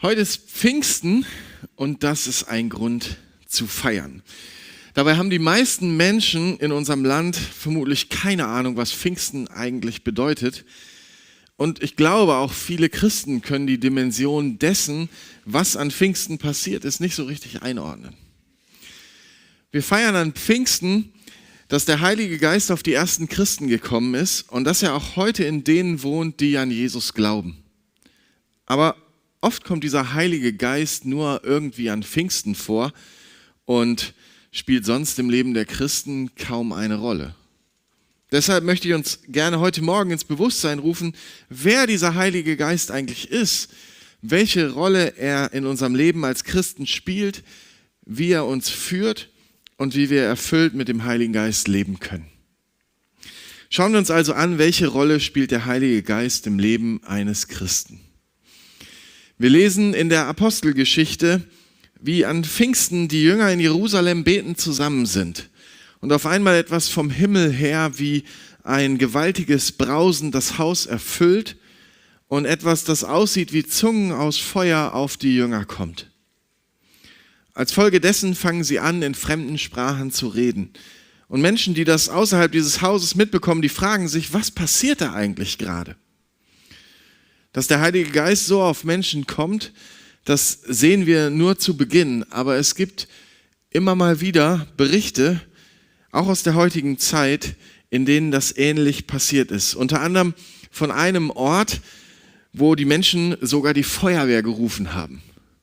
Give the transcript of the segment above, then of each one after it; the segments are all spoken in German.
Heute ist Pfingsten und das ist ein Grund zu feiern. Dabei haben die meisten Menschen in unserem Land vermutlich keine Ahnung, was Pfingsten eigentlich bedeutet. Und ich glaube, auch viele Christen können die Dimension dessen, was an Pfingsten passiert ist, nicht so richtig einordnen. Wir feiern an Pfingsten, dass der Heilige Geist auf die ersten Christen gekommen ist und dass er auch heute in denen wohnt, die an Jesus glauben. Aber oft kommt dieser Heilige Geist nur irgendwie an Pfingsten vor und spielt sonst im Leben der Christen kaum eine Rolle. Deshalb möchte ich uns gerne heute Morgen ins Bewusstsein rufen, wer dieser Heilige Geist eigentlich ist, welche Rolle er in unserem Leben als Christen spielt, wie er uns führt und wie wir erfüllt mit dem Heiligen Geist leben können. Schauen wir uns also an, welche Rolle spielt der Heilige Geist im Leben eines Christen. Wir lesen in der Apostelgeschichte, wie an Pfingsten die Jünger in Jerusalem betend zusammen sind und auf einmal etwas vom Himmel her wie ein gewaltiges Brausen das Haus erfüllt und etwas, das aussieht wie Zungen aus Feuer auf die Jünger kommt. Als Folge dessen fangen sie an, in fremden Sprachen zu reden. Und Menschen, die das außerhalb dieses Hauses mitbekommen, die fragen sich, was passiert da eigentlich gerade? Dass der Heilige Geist so auf Menschen kommt, das sehen wir nur zu Beginn. Aber es gibt immer mal wieder Berichte, auch aus der heutigen Zeit, in denen das ähnlich passiert ist. Unter anderem von einem Ort, wo die Menschen sogar die Feuerwehr gerufen haben.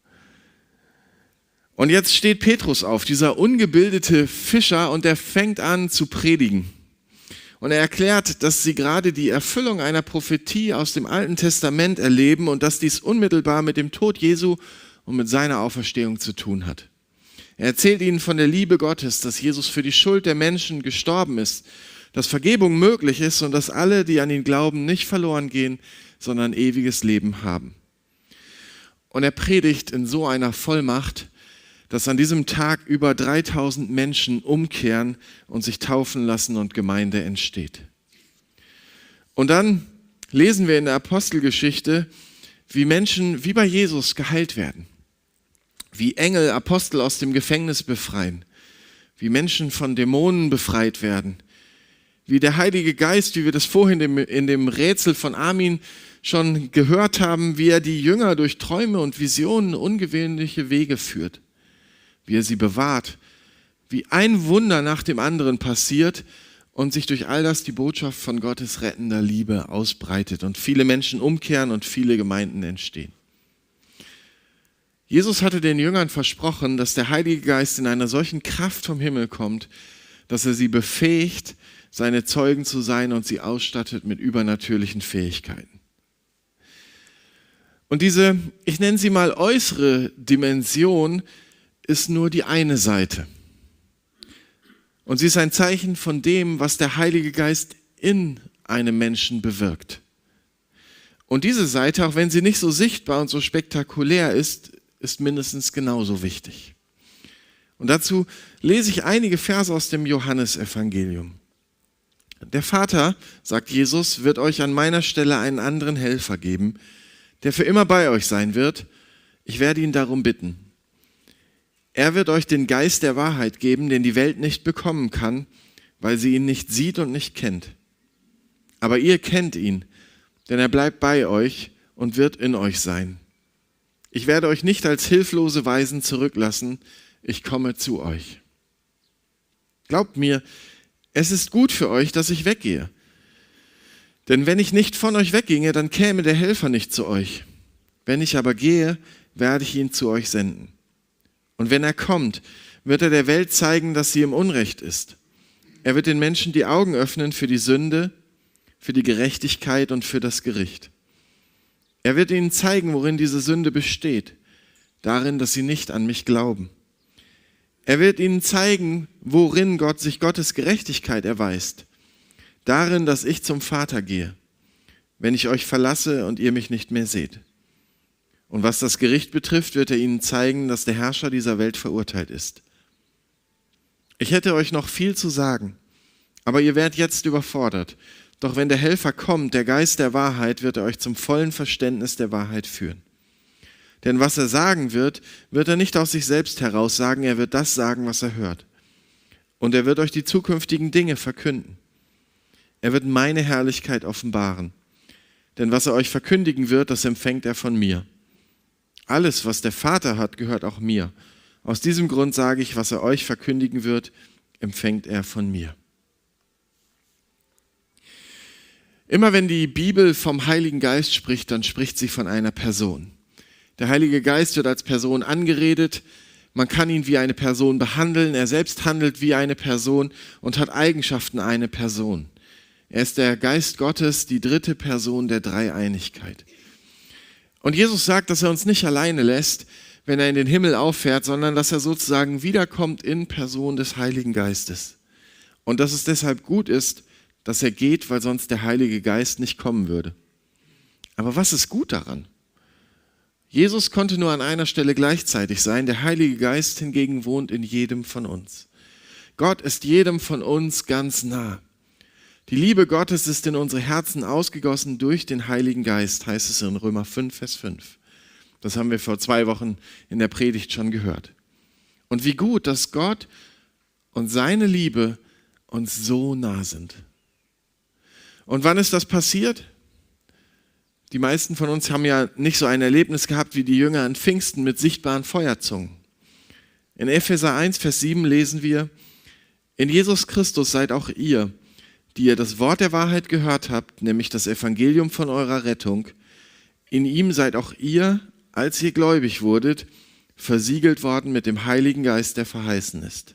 Und jetzt steht Petrus auf, dieser ungebildete Fischer, und er fängt an zu predigen. Und er erklärt, dass sie gerade die Erfüllung einer Prophetie aus dem Alten Testament erleben und dass dies unmittelbar mit dem Tod Jesu und mit seiner Auferstehung zu tun hat. Er erzählt ihnen von der Liebe Gottes, dass Jesus für die Schuld der Menschen gestorben ist, dass Vergebung möglich ist und dass alle, die an ihn glauben, nicht verloren gehen, sondern ewiges Leben haben. Und er predigt in so einer Vollmacht, dass an diesem Tag über 3000 Menschen umkehren und sich taufen lassen und Gemeinde entsteht. Und dann lesen wir in der Apostelgeschichte, wie Menschen wie bei Jesus geheilt werden, wie Engel Apostel aus dem Gefängnis befreien, wie Menschen von Dämonen befreit werden, wie der Heilige Geist, wie wir das vorhin in dem Rätsel von Armin schon gehört haben, wie er die Jünger durch Träume und Visionen ungewöhnliche Wege führt, wie er sie bewahrt, wie ein Wunder nach dem anderen passiert und sich durch all das die Botschaft von Gottes rettender Liebe ausbreitet und viele Menschen umkehren und viele Gemeinden entstehen. Jesus hatte den Jüngern versprochen, dass der Heilige Geist in einer solchen Kraft vom Himmel kommt, dass er sie befähigt, seine Zeugen zu sein und sie ausstattet mit übernatürlichen Fähigkeiten. Und diese, ich nenne sie mal äußere Dimension, ist nur die eine Seite. Und sie ist ein Zeichen von dem, was der Heilige Geist in einem Menschen bewirkt. Und diese Seite, auch wenn sie nicht so sichtbar und so spektakulär ist, ist mindestens genauso wichtig. Und dazu lese ich einige Verse aus dem Johannesevangelium. Der Vater, sagt Jesus, wird euch an meiner Stelle einen anderen Helfer geben, der für immer bei euch sein wird. Ich werde ihn darum bitten. Er wird euch den Geist der Wahrheit geben, den die Welt nicht bekommen kann, weil sie ihn nicht sieht und nicht kennt. Aber ihr kennt ihn, denn er bleibt bei euch und wird in euch sein. Ich werde euch nicht als hilflose Waisen zurücklassen, ich komme zu euch. Glaubt mir, es ist gut für euch, dass ich weggehe. Denn wenn ich nicht von euch wegginge, dann käme der Helfer nicht zu euch. Wenn ich aber gehe, werde ich ihn zu euch senden. Und wenn er kommt, wird er der Welt zeigen, dass sie im Unrecht ist. Er wird den Menschen die Augen öffnen für die Sünde, für die Gerechtigkeit und für das Gericht. Er wird ihnen zeigen, worin diese Sünde besteht, darin, dass sie nicht an mich glauben. Er wird ihnen zeigen, worin Gott sich Gottes Gerechtigkeit erweist, darin, dass ich zum Vater gehe, wenn ich euch verlasse und ihr mich nicht mehr seht. Und was das Gericht betrifft, wird er ihnen zeigen, dass der Herrscher dieser Welt verurteilt ist. Ich hätte euch noch viel zu sagen, aber ihr werdet jetzt überfordert. Doch wenn der Helfer kommt, der Geist der Wahrheit, wird er euch zum vollen Verständnis der Wahrheit führen. Denn was er sagen wird, wird er nicht aus sich selbst heraus sagen, er wird das sagen, was er hört. Und er wird euch die zukünftigen Dinge verkünden. Er wird meine Herrlichkeit offenbaren. Denn was er euch verkündigen wird, das empfängt er von mir. Alles, was der Vater hat, gehört auch mir. Aus diesem Grund sage ich, was er euch verkündigen wird, empfängt er von mir. Immer wenn die Bibel vom Heiligen Geist spricht, dann spricht sie von einer Person. Der Heilige Geist wird als Person angeredet. Man kann ihn wie eine Person behandeln. Er selbst handelt wie eine Person und hat Eigenschaften einer Person. Er ist der Geist Gottes, die dritte Person der Dreieinigkeit. Und Jesus sagt, dass er uns nicht alleine lässt, wenn er in den Himmel auffährt, sondern dass er sozusagen wiederkommt in Person des Heiligen Geistes. Und dass es deshalb gut ist, dass er geht, weil sonst der Heilige Geist nicht kommen würde. Aber was ist gut daran? Jesus konnte nur an einer Stelle gleichzeitig sein, der Heilige Geist hingegen wohnt in jedem von uns. Gott ist jedem von uns ganz nah. Die Liebe Gottes ist in unsere Herzen ausgegossen durch den Heiligen Geist, heißt es in Römer 5, Vers 5. Das haben wir vor 2 Wochen in der Predigt schon gehört. Und wie gut, dass Gott und seine Liebe uns so nah sind. Und wann ist das passiert? Die meisten von uns haben ja nicht so ein Erlebnis gehabt wie die Jünger an Pfingsten mit sichtbaren Feuerzungen. In Epheser 1, Vers 7 lesen wir, in Jesus Christus seid auch ihr, die ihr das Wort der Wahrheit gehört habt, nämlich das Evangelium von eurer Rettung. In ihm seid auch ihr, als ihr gläubig wurdet, versiegelt worden mit dem Heiligen Geist, der verheißen ist.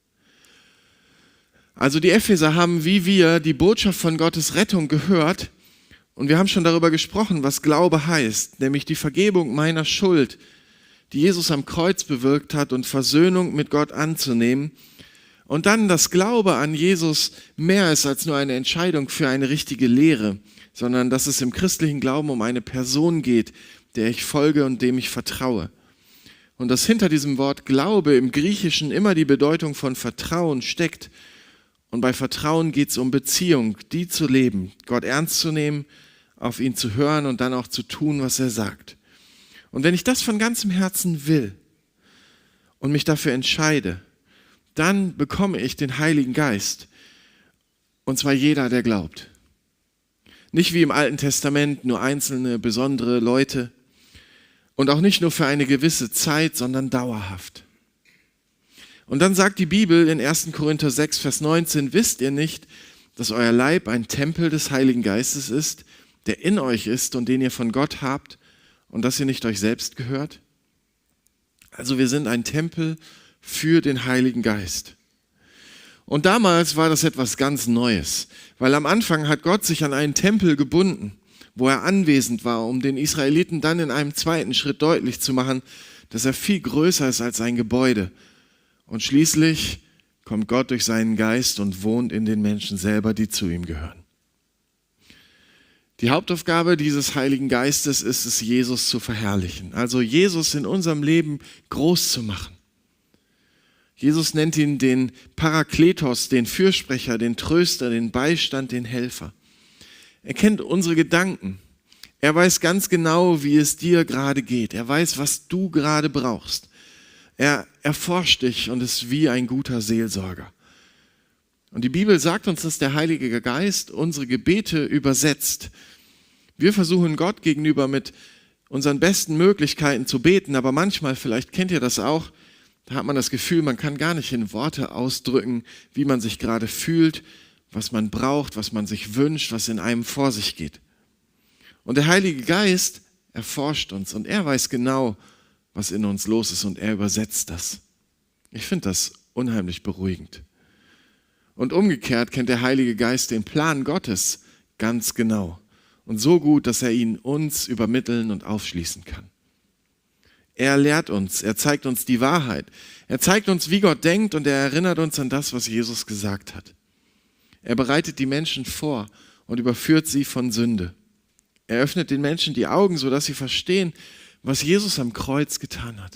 Also die Epheser haben wie wir die Botschaft von Gottes Rettung gehört und wir haben schon darüber gesprochen, was Glaube heißt, nämlich die Vergebung meiner Schuld, die Jesus am Kreuz bewirkt hat und Versöhnung mit Gott anzunehmen. Und dann, dass Glaube an Jesus mehr ist als nur eine Entscheidung für eine richtige Lehre, sondern dass es im christlichen Glauben um eine Person geht, der ich folge und dem ich vertraue. Und dass hinter diesem Wort Glaube im Griechischen immer die Bedeutung von Vertrauen steckt. Und bei Vertrauen geht es um Beziehung, die zu leben, Gott ernst zu nehmen, auf ihn zu hören und dann auch zu tun, was er sagt. Und wenn ich das von ganzem Herzen will und mich dafür entscheide, dann bekomme ich den Heiligen Geist. Und zwar jeder, der glaubt. Nicht wie im Alten Testament nur einzelne, besondere Leute. Und auch nicht nur für eine gewisse Zeit, sondern dauerhaft. Und dann sagt die Bibel in 1. Korinther 6, Vers 19, wisst ihr nicht, dass euer Leib ein Tempel des Heiligen Geistes ist, der in euch ist und den ihr von Gott habt und dass ihr nicht euch selbst gehört? Also wir sind ein Tempel für den Heiligen Geist. Und damals war das etwas ganz Neues, weil am Anfang hat Gott sich an einen Tempel gebunden, wo er anwesend war, um den Israeliten dann in einem zweiten Schritt deutlich zu machen, dass er viel größer ist als ein Gebäude. Und schließlich kommt Gott durch seinen Geist und wohnt in den Menschen selber, die zu ihm gehören. Die Hauptaufgabe dieses Heiligen Geistes ist es, Jesus zu verherrlichen, also Jesus in unserem Leben groß zu machen. Jesus nennt ihn den Parakletos, den Fürsprecher, den Tröster, den Beistand, den Helfer. Er kennt unsere Gedanken. Er weiß ganz genau, wie es dir gerade geht. Er weiß, was du gerade brauchst. Er erforscht dich und ist wie ein guter Seelsorger. Und die Bibel sagt uns, dass der Heilige Geist unsere Gebete übersetzt. Wir versuchen Gott gegenüber mit unseren besten Möglichkeiten zu beten, aber manchmal, vielleicht kennt ihr das auch, da hat man das Gefühl, man kann gar nicht in Worte ausdrücken, wie man sich gerade fühlt, was man braucht, was man sich wünscht, was in einem vor sich geht. Und der Heilige Geist erforscht uns und er weiß genau, was in uns los ist und er übersetzt das. Ich finde das unheimlich beruhigend. Und umgekehrt kennt der Heilige Geist den Plan Gottes ganz genau und so gut, dass er ihn uns übermitteln und aufschließen kann. Er lehrt uns, er zeigt uns die Wahrheit. Er zeigt uns, wie Gott denkt und er erinnert uns an das, was Jesus gesagt hat. Er bereitet die Menschen vor und überführt sie von Sünde. Er öffnet den Menschen die Augen, sodass sie verstehen, was Jesus am Kreuz getan hat.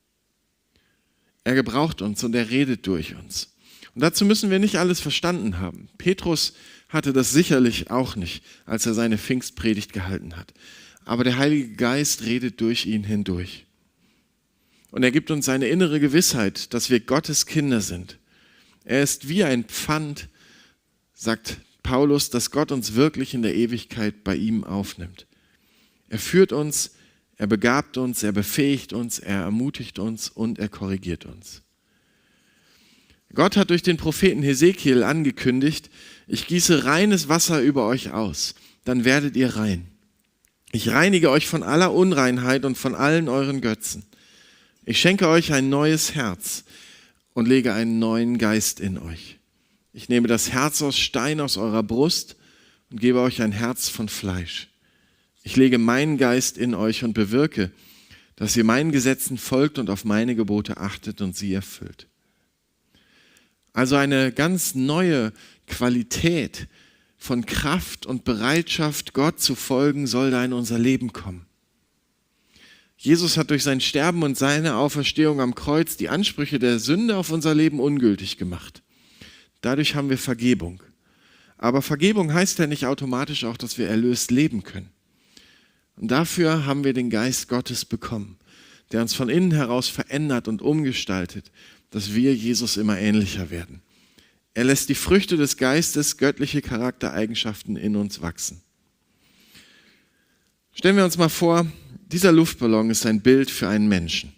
Er gebraucht uns und er redet durch uns. Und dazu müssen wir nicht alles verstanden haben. Petrus hatte das sicherlich auch nicht, als er seine Pfingstpredigt gehalten hat. aber der Heilige Geist redet durch ihn hindurch. Und er gibt uns seine innere Gewissheit, dass wir Gottes Kinder sind. Er ist wie ein Pfand, sagt Paulus, dass Gott uns wirklich in der Ewigkeit bei ihm aufnimmt. Er führt uns, er begabt uns, er befähigt uns, er ermutigt uns und er korrigiert uns. Gott hat durch den Propheten Hesekiel angekündigt, ich gieße reines Wasser über euch aus, dann werdet ihr rein. Ich reinige euch von aller Unreinheit und von allen euren Götzen. Ich schenke euch ein neues Herz und lege einen neuen Geist in euch. Ich nehme das Herz aus Stein aus eurer Brust und gebe euch ein Herz von Fleisch. Ich lege meinen Geist in euch und bewirke, dass ihr meinen Gesetzen folgt und auf meine Gebote achtet und sie erfüllt. Also eine ganz neue Qualität von Kraft und Bereitschaft, Gott zu folgen, soll da in unser Leben kommen. Jesus hat durch sein Sterben und seine Auferstehung am Kreuz die Ansprüche der Sünde auf unser Leben ungültig gemacht. Dadurch haben wir Vergebung. Aber Vergebung heißt ja nicht automatisch auch, dass wir erlöst leben können. Und dafür haben wir den Geist Gottes bekommen, der uns von innen heraus verändert und umgestaltet, dass wir Jesus immer ähnlicher werden. Er lässt die Früchte des Geistes, göttliche Charaktereigenschaften in uns wachsen. Stellen wir uns mal vor, dieser Luftballon ist ein Bild für einen Menschen.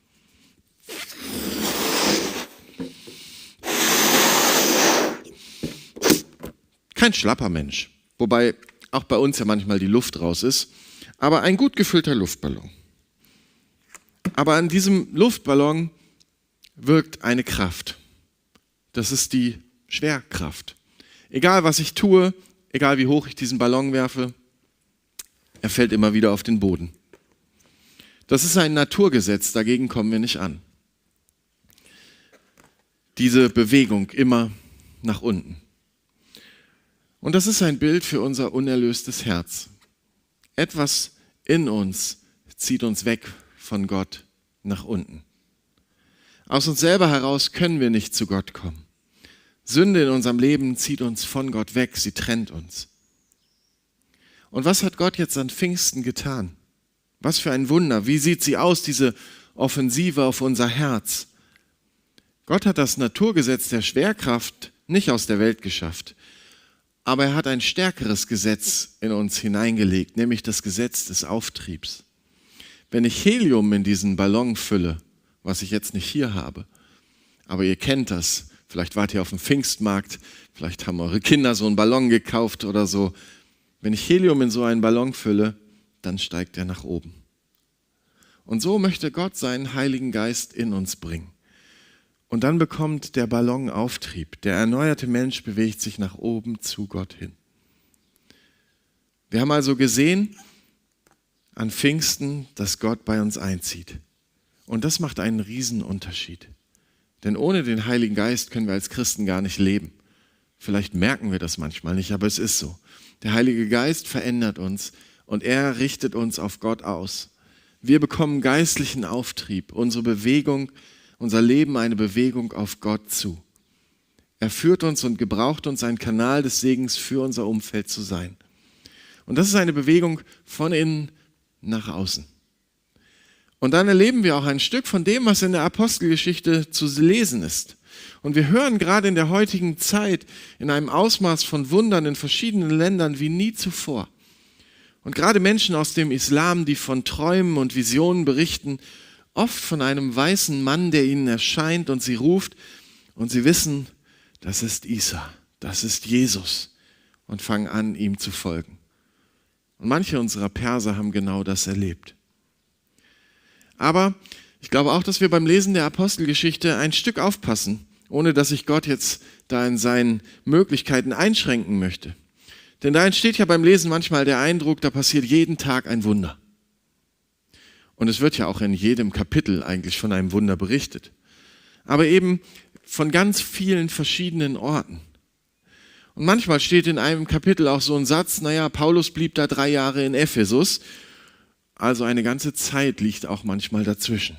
Kein schlapper Mensch, wobei auch bei uns ja manchmal die Luft raus ist, aber ein gut gefüllter Luftballon. Aber an diesem Luftballon wirkt eine Kraft. Das ist die Schwerkraft. Egal was ich tue, egal wie hoch ich diesen Ballon werfe, er fällt immer wieder auf den Boden. Das ist ein Naturgesetz, dagegen kommen wir nicht an. Diese Bewegung immer nach unten. Und das ist ein Bild für unser unerlöstes Herz. Etwas in uns zieht uns weg von Gott nach unten. Aus uns selber heraus können wir nicht zu Gott kommen. Sünde in unserem Leben zieht uns von Gott weg, sie trennt uns. Und was hat Gott jetzt an Pfingsten getan? Was für ein Wunder. Wie sieht sie aus, diese Offensive auf unser Herz? Gott hat das Naturgesetz der Schwerkraft nicht aus der Welt geschafft, aber er hat ein stärkeres Gesetz in uns hineingelegt, nämlich das Gesetz des Auftriebs. Wenn ich Helium in diesen Ballon fülle, was ich jetzt nicht hier habe, aber ihr kennt das, vielleicht wart ihr auf dem Pfingstmarkt, vielleicht haben eure Kinder so einen Ballon gekauft oder so. Wenn ich Helium in so einen Ballon fülle, dann steigt er nach oben. Und so möchte Gott seinen Heiligen Geist in uns bringen. Und dann bekommt der Ballon Auftrieb. Der erneuerte Mensch bewegt sich nach oben zu Gott hin. Wir haben also gesehen an Pfingsten, dass Gott bei uns einzieht. Und das macht einen Riesenunterschied. Denn ohne den Heiligen Geist können wir als Christen gar nicht leben. Vielleicht merken wir das manchmal nicht, aber es ist so. Der Heilige Geist verändert uns und er richtet uns auf Gott aus. Wir bekommen geistlichen Auftrieb, unsere Bewegung, unser Leben eine Bewegung auf Gott zu. Er führt uns und gebraucht uns, ein Kanal des Segens für unser Umfeld zu sein. Und das ist eine Bewegung von innen nach außen. Und dann erleben wir auch ein Stück von dem, was in der Apostelgeschichte zu lesen ist. Und wir hören gerade in der heutigen Zeit in einem Ausmaß von Wundern in verschiedenen Ländern wie nie zuvor. Und gerade Menschen aus dem Islam, die von Träumen und Visionen berichten, oft von einem weißen Mann, der ihnen erscheint und sie ruft und sie wissen, das ist Isa, das ist Jesus und fangen an, ihm zu folgen. Und manche unserer Perser haben genau das erlebt. Aber ich glaube auch, dass wir beim Lesen der Apostelgeschichte ein Stück aufpassen, ohne dass ich Gott jetzt da in seinen Möglichkeiten einschränken möchte. Denn da entsteht ja beim Lesen manchmal der Eindruck, da passiert jeden Tag ein Wunder. Und es wird ja auch in jedem Kapitel eigentlich von einem Wunder berichtet. Aber eben von ganz vielen verschiedenen Orten. Und manchmal steht in einem Kapitel auch so ein Satz, Paulus blieb da 3 Jahre in Ephesus. Also eine ganze Zeit liegt auch manchmal dazwischen.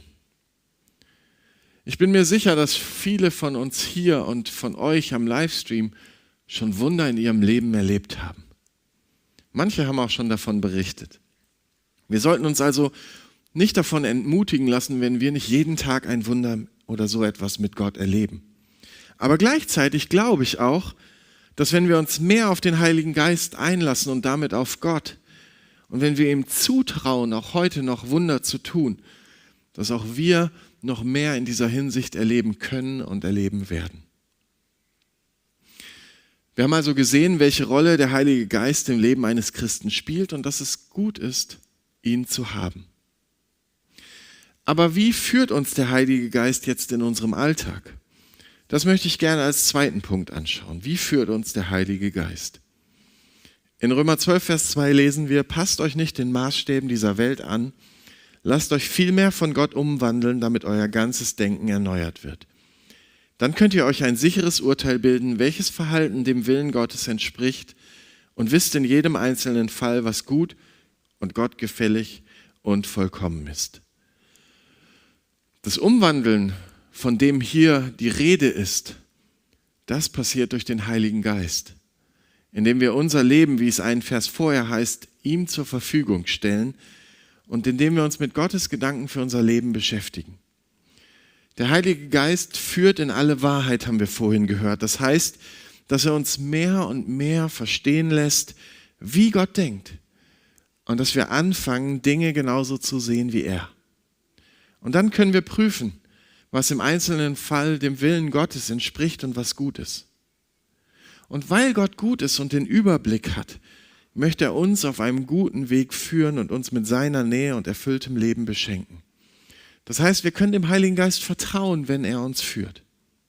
Ich bin mir sicher, dass viele von uns hier und von euch am Livestream schon Wunder in ihrem Leben erlebt haben. Manche haben auch schon davon berichtet. Wir sollten uns also nicht davon entmutigen lassen, wenn wir nicht jeden Tag ein Wunder oder so etwas mit Gott erleben. Aber gleichzeitig glaube ich auch, dass wenn wir uns mehr auf den Heiligen Geist einlassen und damit auf Gott und wenn wir ihm zutrauen, auch heute noch Wunder zu tun, dass auch wir noch mehr in dieser Hinsicht erleben können und erleben werden. Wir haben also gesehen, welche Rolle der Heilige Geist im Leben eines Christen spielt und dass es gut ist, ihn zu haben. Aber wie führt uns der Heilige Geist jetzt in unserem Alltag? Das möchte ich gerne als zweiten Punkt anschauen. Wie führt uns der Heilige Geist? In Römer 12, Vers 2 lesen wir, passt euch nicht den Maßstäben dieser Welt an, lasst euch vielmehr von Gott umwandeln, damit euer ganzes Denken erneuert wird. Dann könnt ihr euch ein sicheres Urteil bilden, welches Verhalten dem Willen Gottes entspricht und wisst in jedem einzelnen Fall, was gut und Gott gefällig und vollkommen ist. Das Umwandeln, von dem hier die Rede ist, das passiert durch den Heiligen Geist, indem wir unser Leben, wie es einen Vers vorher heißt, ihm zur Verfügung stellen und indem wir uns mit Gottes Gedanken für unser Leben beschäftigen. Der Heilige Geist führt in alle Wahrheit, haben wir vorhin gehört. Das heißt, dass er uns mehr und mehr verstehen lässt, wie Gott denkt und dass wir anfangen, Dinge genauso zu sehen wie er. Und dann können wir prüfen, was im einzelnen Fall dem Willen Gottes entspricht und was gut ist. Und weil Gott gut ist und den Überblick hat, möchte er uns auf einem guten Weg führen und uns mit seiner Nähe und erfülltem Leben beschenken. Das heißt, wir können dem Heiligen Geist vertrauen, wenn er uns führt.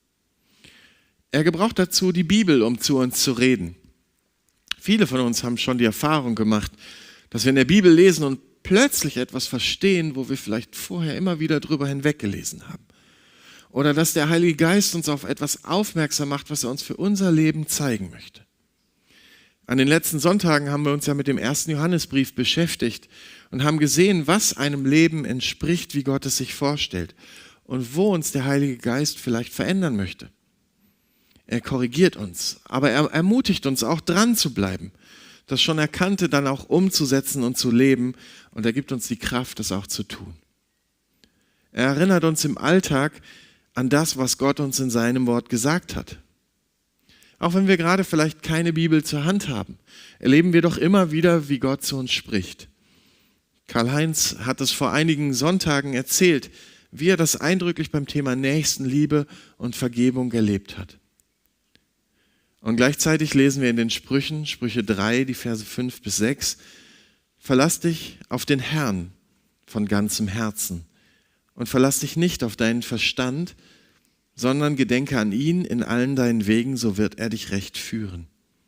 Er gebraucht dazu die Bibel, um zu uns zu reden. Viele von uns haben schon die Erfahrung gemacht, dass wir in der Bibel lesen und plötzlich etwas verstehen, wo wir vielleicht vorher immer wieder drüber hinweggelesen haben. Oder dass der Heilige Geist uns auf etwas aufmerksam macht, was er uns für unser Leben zeigen möchte. An den letzten Sonntagen haben wir uns ja mit dem 1. Johannesbrief beschäftigt und haben gesehen, was einem Leben entspricht, wie Gott es sich vorstellt und wo uns der Heilige Geist vielleicht verändern möchte. Er korrigiert uns, aber er ermutigt uns auch dran zu bleiben, das schon Erkannte dann auch umzusetzen und zu leben und er gibt uns die Kraft, das auch zu tun. Er erinnert uns im Alltag an das, was Gott uns in seinem Wort gesagt hat. Auch wenn wir gerade vielleicht keine Bibel zur Hand haben, erleben wir doch immer wieder, wie Gott zu uns spricht. Karl-Heinz hat es vor einigen Sonntagen erzählt, wie er das eindrücklich beim Thema Nächstenliebe und Vergebung erlebt hat. Und gleichzeitig lesen wir in den Sprüchen, Sprüche 3, die Verse 5 bis 6, verlass dich auf den Herrn von ganzem Herzen und verlass dich nicht auf deinen Verstand, sondern gedenke an ihn in allen deinen Wegen, so wird er dich recht führen.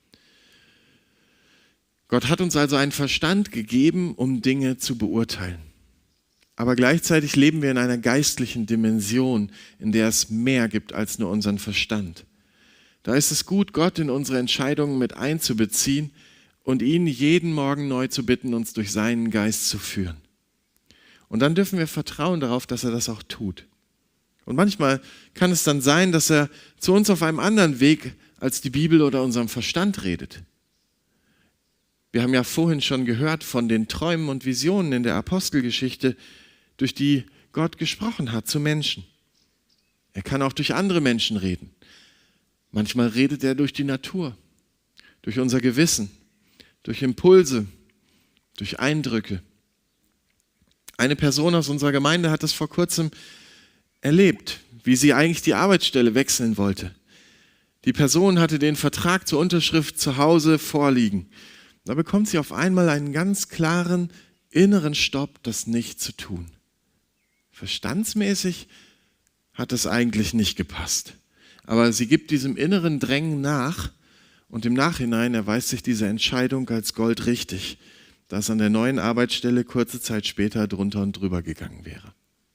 Gott hat uns also einen Verstand gegeben, um Dinge zu beurteilen. Aber gleichzeitig leben wir in einer geistlichen Dimension, in der es mehr gibt als nur unseren Verstand. Da ist es gut, Gott in unsere Entscheidungen mit einzubeziehen und ihn jeden Morgen neu zu bitten, uns durch seinen Geist zu führen. Und dann dürfen wir vertrauen darauf, dass er das auch tut. Und manchmal kann es dann sein, dass er zu uns auf einem anderen Weg als die Bibel oder unserem Verstand redet. Wir haben ja vorhin schon gehört von den Träumen und Visionen in der Apostelgeschichte, durch die Gott gesprochen hat zu Menschen. Er kann auch durch andere Menschen reden. Manchmal redet er durch die Natur, durch unser Gewissen, durch Impulse, durch Eindrücke. Eine Person aus unserer Gemeinde hat es vor kurzem erlebt, wie sie eigentlich die Arbeitsstelle wechseln wollte. Die Person hatte den Vertrag zur Unterschrift zu Hause vorliegen. Da bekommt sie auf einmal einen ganz klaren inneren Stopp, das nicht zu tun. Verstandsmäßig hat es eigentlich nicht gepasst. Aber sie gibt diesem inneren Drängen nach und im Nachhinein erweist sich diese Entscheidung als goldrichtig, da es an der neuen Arbeitsstelle kurze Zeit später drunter und drüber gegangen wäre.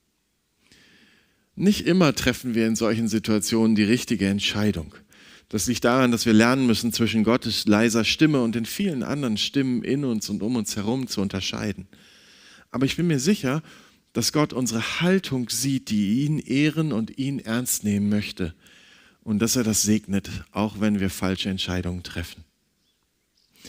Nicht immer treffen wir in solchen Situationen die richtige Entscheidung. Das liegt daran, dass wir lernen müssen, zwischen Gottes leiser Stimme und den vielen anderen Stimmen in uns und um uns herum zu unterscheiden. Aber ich bin mir sicher, dass Gott unsere Haltung sieht, die ihn ehren und ihn ernst nehmen möchte. Und dass er das segnet, auch wenn wir falsche Entscheidungen treffen.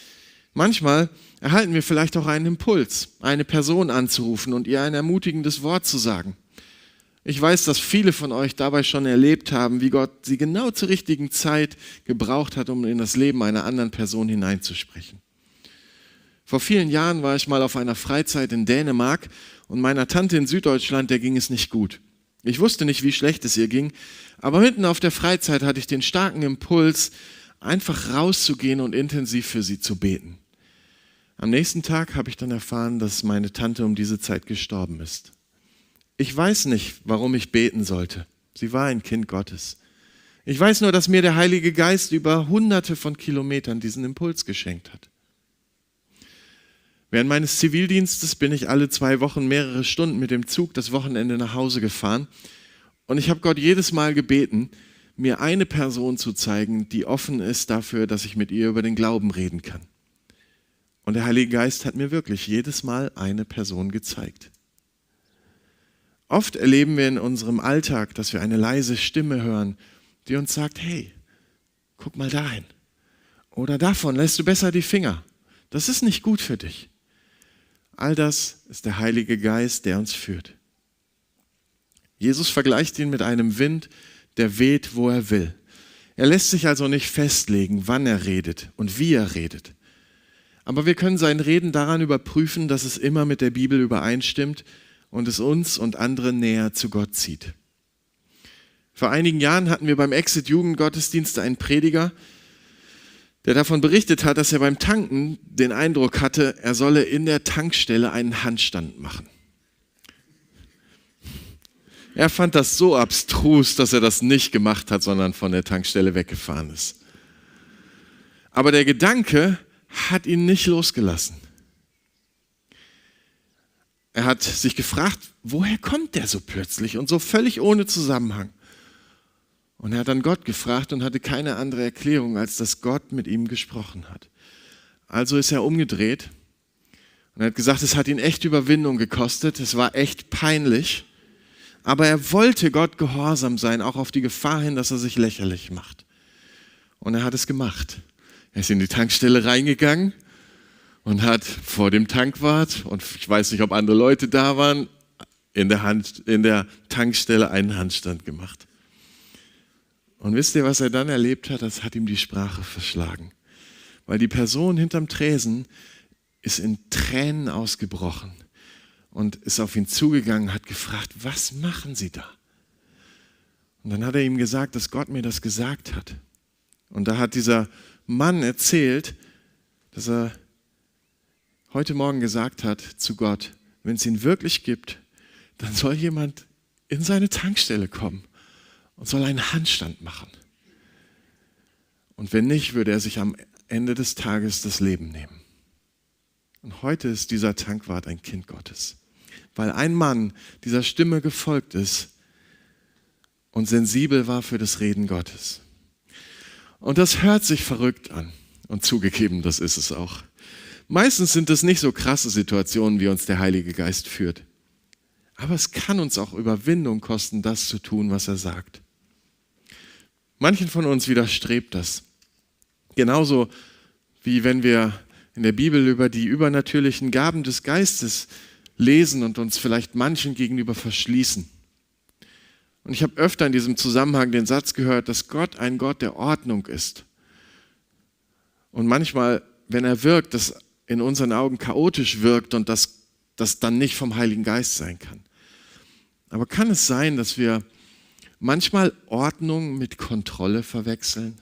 Manchmal erhalten wir vielleicht auch einen Impuls, eine Person anzurufen und ihr ein ermutigendes Wort zu sagen. Ich weiß, dass viele von euch dabei schon erlebt haben, wie Gott sie genau zur richtigen Zeit gebraucht hat, um in das Leben einer anderen Person hineinzusprechen. Vor vielen Jahren war ich mal auf einer Freizeit in Dänemark und meiner Tante in Süddeutschland, der ging es nicht gut. Ich wusste nicht, wie schlecht es ihr ging, aber mitten auf der Freizeit hatte ich den starken Impuls, einfach rauszugehen und intensiv für sie zu beten. Am nächsten Tag habe ich dann erfahren, dass meine Tante um diese Zeit gestorben ist. Ich weiß nicht, warum ich beten sollte. Sie war ein Kind Gottes. Ich weiß nur, dass mir der Heilige Geist über Hunderte von Kilometern diesen Impuls geschenkt hat. Während meines Zivildienstes bin ich alle 2 Wochen mehrere Stunden mit dem Zug das Wochenende nach Hause gefahren. Und ich habe Gott jedes Mal gebeten, mir eine Person zu zeigen, die offen ist dafür, dass ich mit ihr über den Glauben reden kann. Und der Heilige Geist hat mir wirklich jedes Mal eine Person gezeigt. Oft erleben wir in unserem Alltag, dass wir eine leise Stimme hören, die uns sagt, hey, guck mal dahin. Oder davon lässt du besser die Finger. Das ist nicht gut für dich. All das ist der Heilige Geist, der uns führt. Jesus vergleicht ihn mit einem Wind, der weht, wo er will. Er lässt sich also nicht festlegen, wann er redet und wie er redet. Aber wir können sein Reden daran überprüfen, dass es immer mit der Bibel übereinstimmt und es uns und andere näher zu Gott zieht. Vor einigen Jahren hatten wir beim Exit-Jugendgottesdienst einen Prediger, der davon berichtet hat, dass er beim Tanken den Eindruck hatte, er solle in der Tankstelle einen Handstand machen. Er fand das so abstrus, dass er das nicht gemacht hat, sondern von der Tankstelle weggefahren ist. Aber der Gedanke hat ihn nicht losgelassen. Er hat sich gefragt, woher kommt der so plötzlich und so völlig ohne Zusammenhang? Und er hat dann Gott gefragt und hatte keine andere Erklärung, als dass Gott mit ihm gesprochen hat. Also ist er umgedreht und er hat gesagt, es hat ihn echt Überwindung gekostet, es war echt peinlich, aber er wollte Gott gehorsam sein, auch auf die Gefahr hin, dass er sich lächerlich macht. Und er hat es gemacht. Er ist in die Tankstelle reingegangen und hat vor dem Tankwart, und ich weiß nicht, ob andere Leute da waren, in der Tankstelle einen Handstand gemacht. Und wisst ihr, was er dann erlebt hat? Das hat ihm die Sprache verschlagen. Weil die Person hinterm Tresen ist in Tränen ausgebrochen und ist auf ihn zugegangen, hat gefragt, was machen Sie da? Und dann hat er ihm gesagt, dass Gott mir das gesagt hat. Und da hat dieser Mann erzählt, dass er heute Morgen gesagt hat zu Gott, wenn es ihn wirklich gibt, dann soll jemand in seine Tankstelle kommen und soll einen Handstand machen. Und wenn nicht, würde er sich am Ende des Tages das Leben nehmen. Und heute ist dieser Tankwart ein Kind Gottes, weil ein Mann dieser Stimme gefolgt ist und sensibel war für das Reden Gottes. Und das hört sich verrückt an. Und zugegeben, das ist es auch. Meistens sind es nicht so krasse Situationen, wie uns der Heilige Geist führt. Aber es kann uns auch Überwindung kosten, das zu tun, was er sagt. Manchen von uns widerstrebt das. Genauso wie wenn wir in der Bibel über die übernatürlichen Gaben des Geistes lesen und uns vielleicht manchen gegenüber verschließen. Und ich habe öfter in diesem Zusammenhang den Satz gehört, dass Gott ein Gott der Ordnung ist. Und manchmal, wenn er wirkt, das in unseren Augen chaotisch wirkt und das dann nicht vom Heiligen Geist sein kann. Aber kann es sein, dass wir manchmal Ordnung mit Kontrolle verwechseln?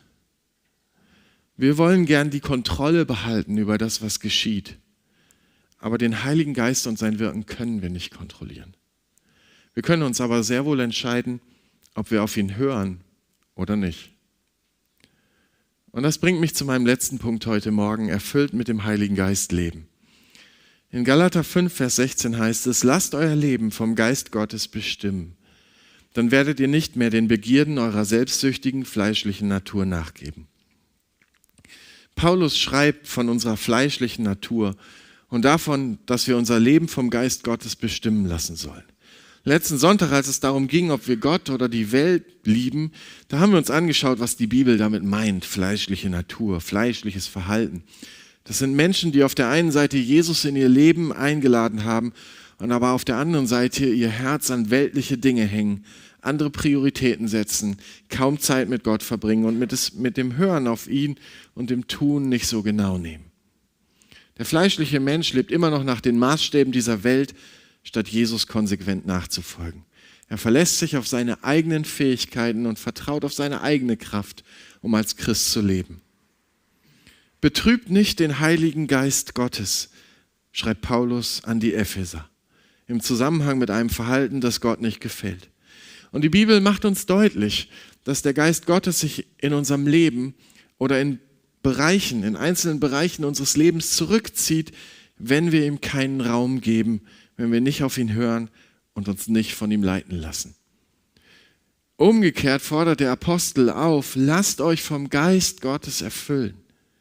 Wir wollen gern die Kontrolle behalten über das, was geschieht. Aber den Heiligen Geist und sein Wirken können wir nicht kontrollieren. Wir können uns aber sehr wohl entscheiden, ob wir auf ihn hören oder nicht. Und das bringt mich zu meinem letzten Punkt heute Morgen, erfüllt mit dem Heiligen Geist leben. In Galater 5, Vers 16 heißt es, lasst euer Leben vom Geist Gottes bestimmen. Dann werdet ihr nicht mehr den Begierden eurer selbstsüchtigen, fleischlichen Natur nachgeben. Paulus schreibt von unserer fleischlichen Natur und davon, dass wir unser Leben vom Geist Gottes bestimmen lassen sollen. Letzten Sonntag, als es darum ging, ob wir Gott oder die Welt lieben, da haben wir uns angeschaut, was die Bibel damit meint, fleischliche Natur, fleischliches Verhalten. Das sind Menschen, die auf der einen Seite Jesus in ihr Leben eingeladen haben und aber auf der anderen Seite ihr Herz an weltliche Dinge hängen, andere Prioritäten setzen, kaum Zeit mit Gott verbringen und mit dem Hören auf ihn und dem Tun nicht so genau nehmen. Der fleischliche Mensch lebt immer noch nach den Maßstäben dieser Welt, statt Jesus konsequent nachzufolgen. Er verlässt sich auf seine eigenen Fähigkeiten und vertraut auf seine eigene Kraft, um als Christ zu leben. Betrübt nicht den Heiligen Geist Gottes, schreibt Paulus an die Epheser, im Zusammenhang mit einem Verhalten, das Gott nicht gefällt. Und die Bibel macht uns deutlich, dass der Geist Gottes sich in unserem Leben oder in einzelnen Bereichen unseres Lebens zurückzieht, wenn wir ihm keinen Raum geben, wenn wir nicht auf ihn hören und uns nicht von ihm leiten lassen. Umgekehrt fordert der Apostel auf, lasst euch vom Geist Gottes erfüllen.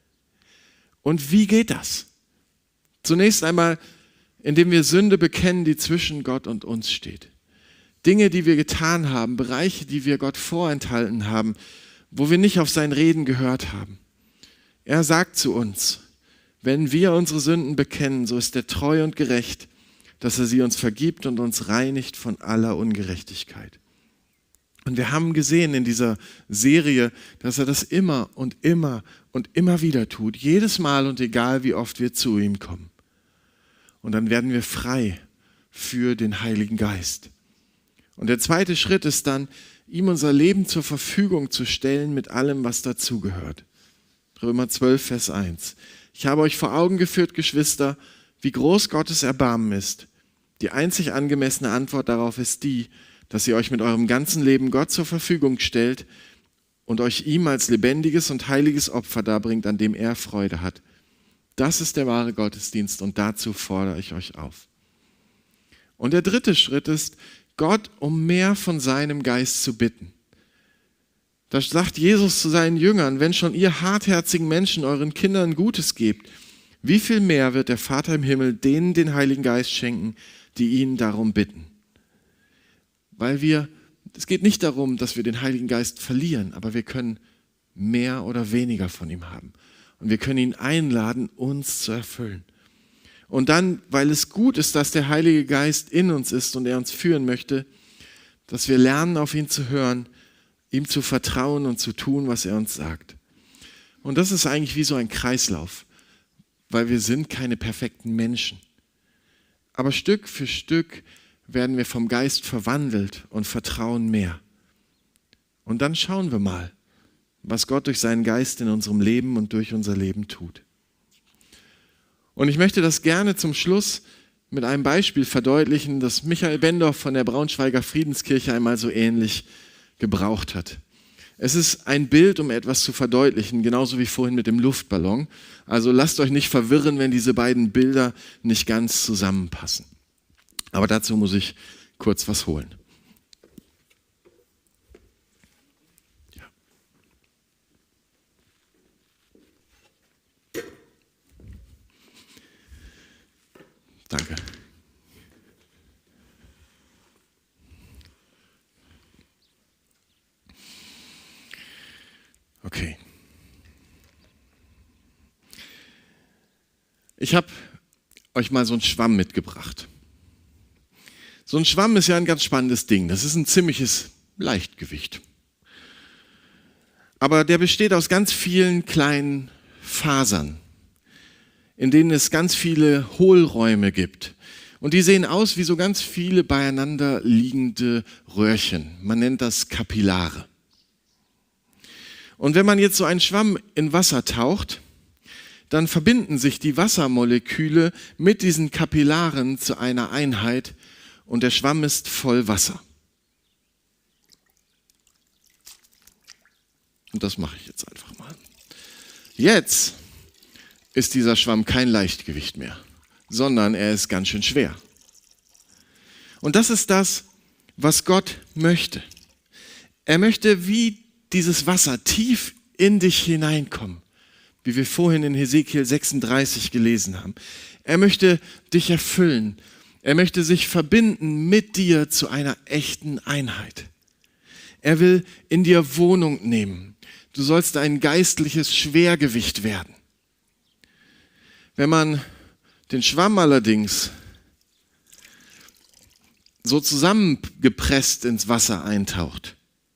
Und wie geht das? Zunächst einmal, indem wir Sünde bekennen, die zwischen Gott und uns steht. Dinge, die wir getan haben, Bereiche, die wir Gott vorenthalten haben, wo wir nicht auf sein Reden gehört haben. Er sagt zu uns, wenn wir unsere Sünden bekennen, so ist er treu und gerecht, dass er sie uns vergibt und uns reinigt von aller Ungerechtigkeit. Und wir haben gesehen in dieser Serie, dass er das immer und immer und immer wieder tut, jedes Mal und egal wie oft wir zu ihm kommen. Und dann werden wir frei für den Heiligen Geist. Und der zweite Schritt ist dann, ihm unser Leben zur Verfügung zu stellen mit allem, was dazugehört. Römer 12, Vers 1. Ich habe euch vor Augen geführt, Geschwister, wie groß Gottes Erbarmen ist. Die einzig angemessene Antwort darauf ist die, dass ihr euch mit eurem ganzen Leben Gott zur Verfügung stellt und euch ihm als lebendiges und heiliges Opfer darbringt, an dem er Freude hat. Das ist der wahre Gottesdienst und dazu fordere ich euch auf. Und der dritte Schritt ist, Gott um mehr von seinem Geist zu bitten. Da sagt Jesus zu seinen Jüngern, wenn schon ihr hartherzigen Menschen euren Kindern Gutes gebt, wie viel mehr wird der Vater im Himmel denen den Heiligen Geist schenken, die ihn darum bitten. Es geht nicht darum, dass wir den Heiligen Geist verlieren, aber wir können mehr oder weniger von ihm haben. Und wir können ihn einladen, uns zu erfüllen. Und dann, weil es gut ist, dass der Heilige Geist in uns ist und er uns führen möchte, dass wir lernen, auf ihn zu hören, ihm zu vertrauen und zu tun, was er uns sagt. Und das ist eigentlich wie so ein Kreislauf, weil wir sind keine perfekten Menschen. Aber Stück für Stück werden wir vom Geist verwandelt und vertrauen mehr. Und dann schauen wir mal, was Gott durch seinen Geist in unserem Leben und durch unser Leben tut. Und ich möchte das gerne zum Schluss mit einem Beispiel verdeutlichen, das Michael Bendorf von der Braunschweiger Friedenskirche einmal so ähnlich gebraucht hat. Es ist ein Bild, um etwas zu verdeutlichen, genauso wie vorhin mit dem Luftballon. Also lasst euch nicht verwirren, wenn diese beiden Bilder nicht ganz zusammenpassen. Aber dazu muss ich kurz was holen. Ja. Danke. Okay. Ich habe euch mal so einen Schwamm mitgebracht. So ein Schwamm ist ja ein ganz spannendes Ding. Das ist ein ziemliches Leichtgewicht. Aber der besteht aus ganz vielen kleinen Fasern, in denen es ganz viele Hohlräume gibt. Und die sehen aus wie so ganz viele beieinander liegende Röhrchen. Man nennt das Kapillare. Und wenn man jetzt so einen Schwamm in Wasser taucht, dann verbinden sich die Wassermoleküle mit diesen Kapillaren zu einer Einheit und der Schwamm ist voll Wasser. Und das mache ich jetzt einfach mal. Jetzt ist dieser Schwamm kein Leichtgewicht mehr, sondern er ist ganz schön schwer. Und das ist das, was Gott möchte. Er möchte wie dieses Wasser tief in dich hineinkommen, wie wir vorhin in Hesekiel 36 gelesen haben. Er möchte dich erfüllen. Er möchte sich verbinden mit dir zu einer echten Einheit. Er will in dir Wohnung nehmen. Du sollst ein geistliches Schwergewicht werden. Wenn man den Schwamm allerdings so zusammengepresst ins Wasser eintaucht,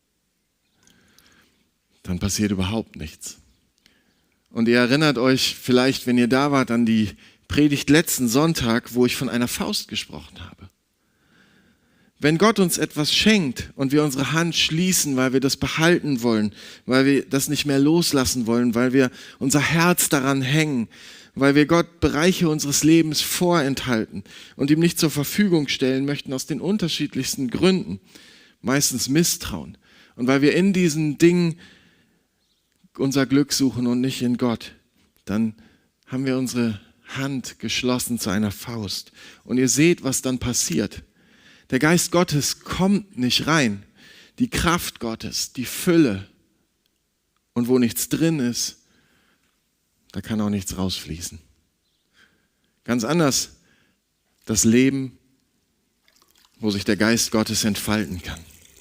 dann passiert überhaupt nichts. Und ihr erinnert euch vielleicht, wenn ihr da wart, an die Predigt letzten Sonntag, wo ich von einer Faust gesprochen habe. Wenn Gott uns etwas schenkt und wir unsere Hand schließen, weil wir das behalten wollen, weil wir das nicht mehr loslassen wollen, weil wir unser Herz daran hängen, weil wir Gott Bereiche unseres Lebens vorenthalten und ihm nicht zur Verfügung stellen möchten aus den unterschiedlichsten Gründen, meistens Misstrauen, und weil wir in diesen Dingen unser Glück suchen und nicht in Gott, dann haben wir unsere Hand geschlossen zu einer Faust. Und ihr seht, was dann passiert. Der Geist Gottes kommt nicht rein. Die Kraft Gottes, die Fülle. Und wo nichts drin ist, da kann auch nichts rausfließen. Ganz anders das Leben, wo sich der Geist Gottes entfalten kann.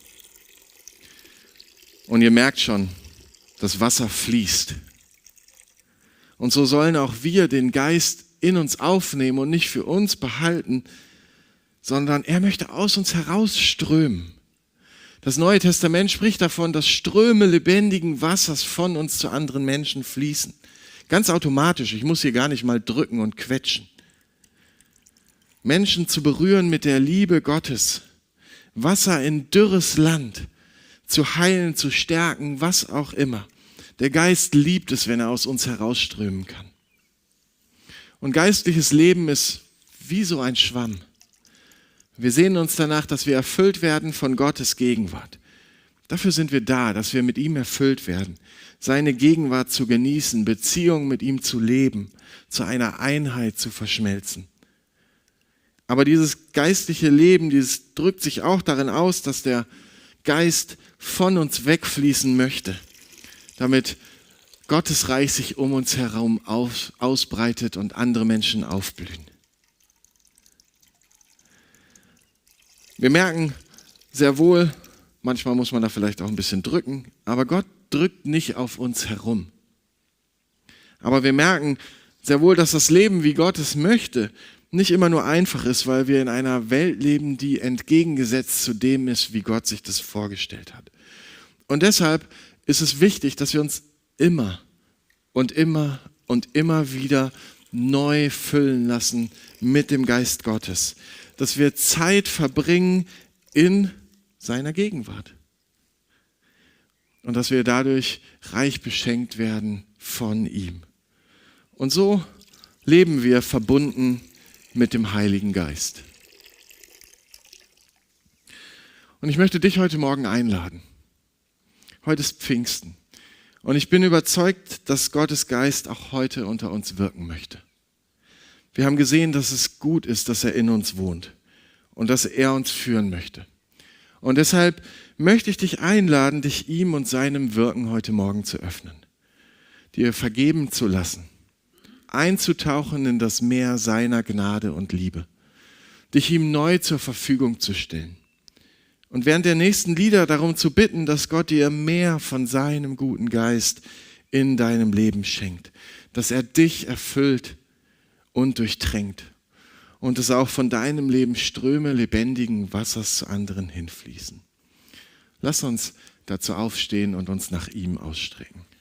Und ihr merkt schon, das Wasser fließt. Und so sollen auch wir den Geist in uns aufnehmen und nicht für uns behalten, sondern er möchte aus uns herausströmen. Das Neue Testament spricht davon, dass Ströme lebendigen Wassers von uns zu anderen Menschen fließen. Ganz automatisch, ich muss hier gar nicht mal drücken und quetschen. Menschen zu berühren mit der Liebe Gottes, Wasser in dürres Land, zu heilen, zu stärken, was auch immer. Der Geist liebt es, wenn er aus uns herausströmen kann. Und geistliches Leben ist wie so ein Schwamm. Wir sehnen uns danach, dass wir erfüllt werden von Gottes Gegenwart. Dafür sind wir da, dass wir mit ihm erfüllt werden, seine Gegenwart zu genießen, Beziehung mit ihm zu leben, zu einer Einheit zu verschmelzen. Aber dieses geistliche Leben, dieses drückt sich auch darin aus, dass der Geist von uns wegfließen möchte, damit Gottes Reich sich um uns herum ausbreitet und andere Menschen aufblühen. Wir merken sehr wohl, manchmal muss man da vielleicht auch ein bisschen drücken, aber Gott drückt nicht auf uns herum. Aber wir merken sehr wohl, dass das Leben, wie Gott es möchte, nicht immer nur einfach ist, weil wir in einer Welt leben, die entgegengesetzt zu dem ist, wie Gott sich das vorgestellt hat. Und deshalb ist es wichtig, dass wir uns immer und immer und immer wieder neu füllen lassen mit dem Geist Gottes. Dass wir Zeit verbringen in seiner Gegenwart. Und dass wir dadurch reich beschenkt werden von ihm. Und so leben wir verbunden mit dem Heiligen Geist. Und ich möchte dich heute Morgen einladen. Heute ist Pfingsten. Und ich bin überzeugt, dass Gottes Geist auch heute unter uns wirken möchte. Wir haben gesehen, dass es gut ist, dass er in uns wohnt und dass er uns führen möchte. Und deshalb möchte ich dich einladen, dich ihm und seinem Wirken heute Morgen zu öffnen, dir vergeben zu lassen, einzutauchen in das Meer seiner Gnade und Liebe, dich ihm neu zur Verfügung zu stellen. Und während der nächsten Lieder darum zu bitten, dass Gott dir mehr von seinem guten Geist in deinem Leben schenkt, dass er dich erfüllt und durchtränkt und dass auch von deinem Leben Ströme lebendigen Wassers zu anderen hinfließen. Lass uns dazu aufstehen und uns nach ihm ausstrecken.